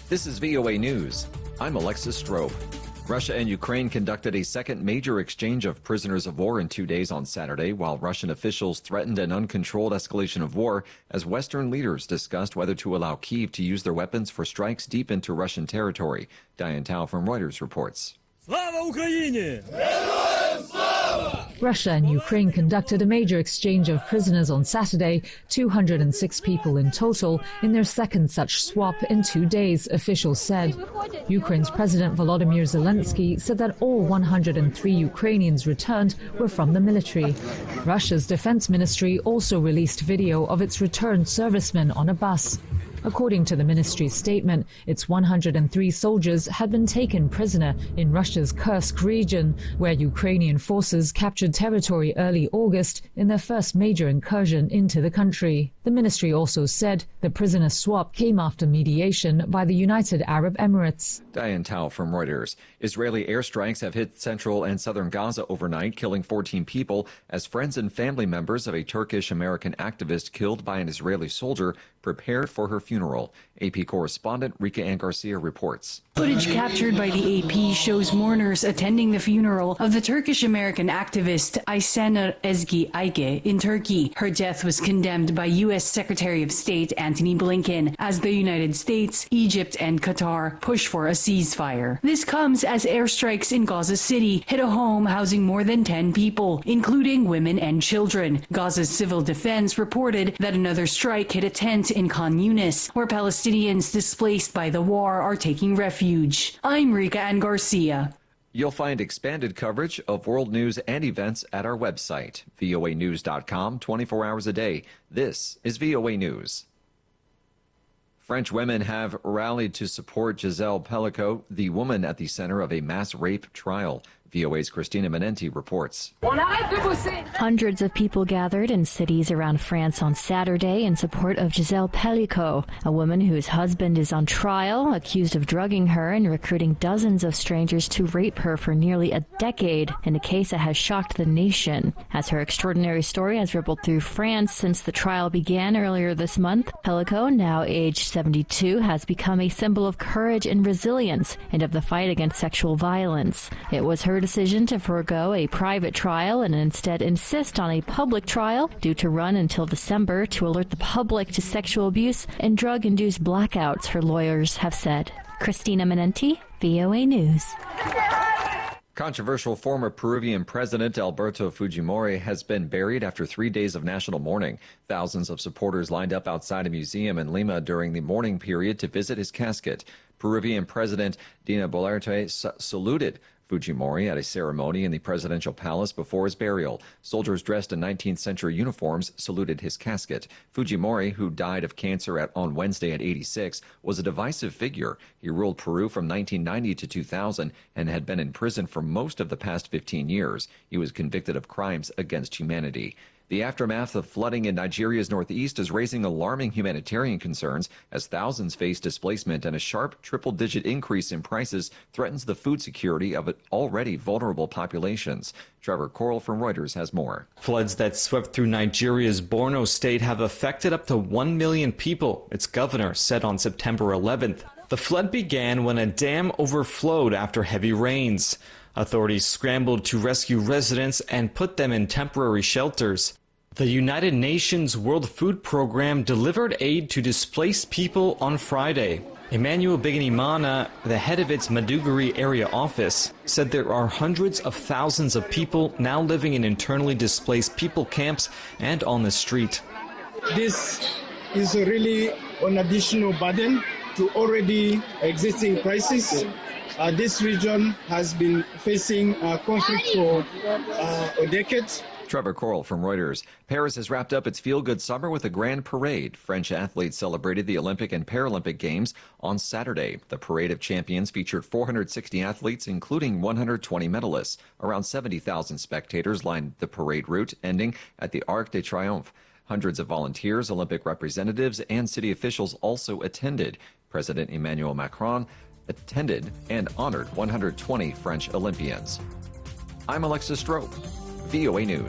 This is VOA News. I'm Alexis Strobe. Russia and Ukraine conducted a second major exchange of prisoners of war in 2 days on Saturday, while Russian officials threatened an uncontrolled escalation of war as Western leaders discussed whether to allow Kyiv to use their weapons for strikes deep into Russian territory. Diane Tao from Reuters reports. Slava Ukraini! Russia and Ukraine conducted a major exchange of prisoners on Saturday, 206 people in total, in their second such swap in 2 days, officials said. Ukraine's President Volodymyr Zelensky said that all 103 Ukrainians returned were from the military. Russia's defense ministry also released video of its returned servicemen on a bus. According to the ministry's statement, its 103 soldiers had been taken prisoner in Russia's Kursk region, where Ukrainian forces captured territory early August in their first major incursion into the country. The ministry also said the prisoner swap came after mediation by the United Arab Emirates. Diane Tao from Reuters. Israeli airstrikes have hit central and southern Gaza overnight, killing 14 people as friends and family members of a Turkish-American activist killed by an Israeli soldier prepared for her funeral. AP correspondent Rika Ann Garcia reports. Footage captured by the AP shows mourners attending the funeral of the Turkish-American activist Aysenur Ezgi Ayge in Turkey. Her death was condemned by U.S. Secretary of State Antony Blinken as the United States, Egypt, and Qatar push for a ceasefire. This comes as airstrikes in Gaza City hit a home housing more than 10 people, including women and children. Gaza's civil defense reported that another strike hit a tent in Khan Yunis, where Palestinians displaced by the war are taking refuge. I'm Rika Ann Garcia. You'll find expanded coverage of world news and events at our website, voanews.com, 24 hours a day. This is VOA News. French women have rallied to support Gisèle Pelicot, the woman at the center of a mass rape trial. VOA's Christina Menenti reports. Hundreds of people gathered in cities around France on Saturday in support of Gisèle Pelicot, a woman whose husband is on trial, accused of drugging her and recruiting dozens of strangers to rape her for nearly a decade, in a case that has shocked the nation. As her extraordinary story has rippled through France since the trial began earlier this month, Pelicot, now aged 72, has become a symbol of courage and resilience and of the fight against sexual violence. It was her decision to forego a private trial and instead insist on a public trial, due to run until December, to alert the public to sexual abuse and drug-induced blackouts, her lawyers have said. Christina Menenti, VOA News. Controversial former Peruvian President Alberto Fujimori has been buried after 3 days of national mourning. Thousands of supporters lined up outside a museum in Lima during the mourning period to visit his casket. Peruvian President Dina Boluarte saluted Fujimori at a ceremony in the presidential palace before his burial. Soldiers dressed in 19th century uniforms saluted his casket. Fujimori, who died of cancer on Wednesday at 86, was a divisive figure. He ruled Peru from 1990 to 2000 and had been in prison for most of the past 15 years. He was convicted of crimes against humanity. The aftermath of flooding in Nigeria's northeast is raising alarming humanitarian concerns as thousands face displacement, and a sharp triple-digit increase in prices threatens the food security of already vulnerable populations. Trevor Coral from Reuters has more. Floods that swept through Nigeria's Borno state have affected up to 1 million people, its governor said on September 11th. The flood began when a dam overflowed after heavy rains. Authorities scrambled to rescue residents and put them in temporary shelters. The United Nations World Food Program delivered aid to displaced people on Friday. Emmanuel Biginimana, the head of its Maiduguri area office, said there are hundreds of thousands of people now living in internally displaced people camps and on the street. This is really an additional burden to already existing crisis. This region has been facing conflict for a decade. Trevor Coral from Reuters. Paris has wrapped up its feel-good summer with a grand parade. French athletes celebrated the Olympic and Paralympic Games on Saturday. The Parade of Champions featured 460 athletes, including 120 medalists. Around 70,000 spectators lined the parade route, ending at the Arc de Triomphe. Hundreds of volunteers, Olympic representatives, and city officials also attended. President Emmanuel Macron attended and honored 120 French Olympians. I'm Alexis Strobe, VOA News.